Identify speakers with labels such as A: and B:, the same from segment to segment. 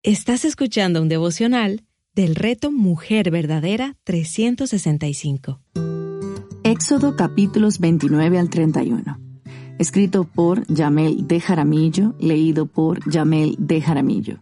A: Estás escuchando un devocional del Reto Mujer Verdadera 365.
B: Éxodo capítulos 29 al 31. Escrito por Yamel de Jaramillo, leído por Yamel de Jaramillo.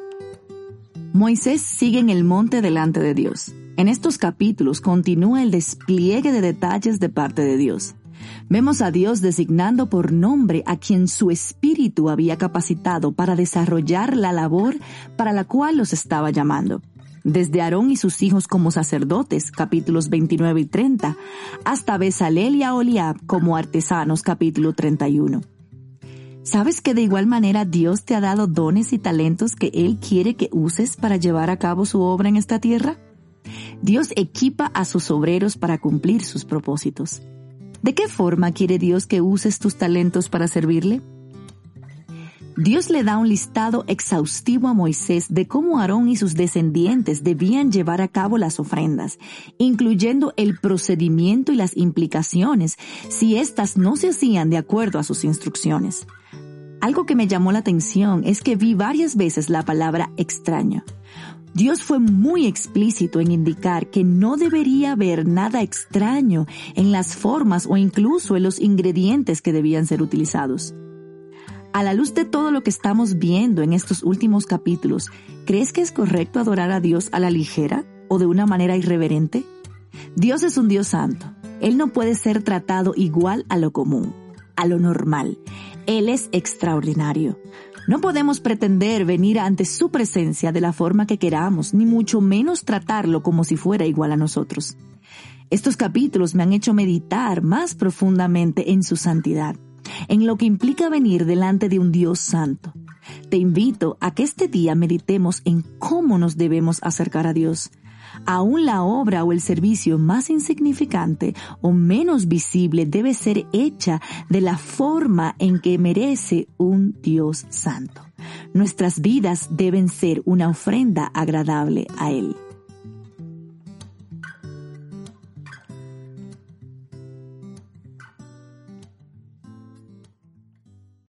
B: Moisés sigue en el monte delante de Dios. En estos capítulos continúa el despliegue de detalles de parte de Dios. Vemos a Dios designando por nombre a quien su espíritu había capacitado para desarrollar la labor para la cual los estaba llamando. Desde Aarón y sus hijos como sacerdotes, capítulos 29 y 30, hasta Bezalel y Aholiab como artesanos, capítulo 31. ¿Sabes que de igual manera Dios te ha dado dones y talentos que Él quiere que uses para llevar a cabo su obra en esta tierra? Dios equipa a sus obreros para cumplir sus propósitos. ¿De qué forma quiere Dios que uses tus talentos para servirle? Dios le da un listado exhaustivo a Moisés de cómo Aarón y sus descendientes debían llevar a cabo las ofrendas, incluyendo el procedimiento y las implicaciones si éstas no se hacían de acuerdo a sus instrucciones. Algo que me llamó la atención es que vi varias veces la palabra extraño. Dios fue muy explícito en indicar que no debería haber nada extraño en las formas o incluso en los ingredientes que debían ser utilizados. A la luz de todo lo que estamos viendo en estos últimos capítulos, ¿crees que es correcto adorar a Dios a la ligera o de una manera irreverente? Dios es un Dios santo. Él no puede ser tratado igual a lo común, a lo normal. Él es extraordinario. No podemos pretender venir ante su presencia de la forma que queramos, ni mucho menos tratarlo como si fuera igual a nosotros. Estos capítulos me han hecho meditar más profundamente en su santidad, en lo que implica venir delante de un Dios santo. Te invito a que este día meditemos en cómo nos debemos acercar a Dios. Aún la obra o el servicio más insignificante o menos visible debe ser hecha de la forma en que merece un Dios santo. Nuestras vidas deben ser una ofrenda agradable a Él.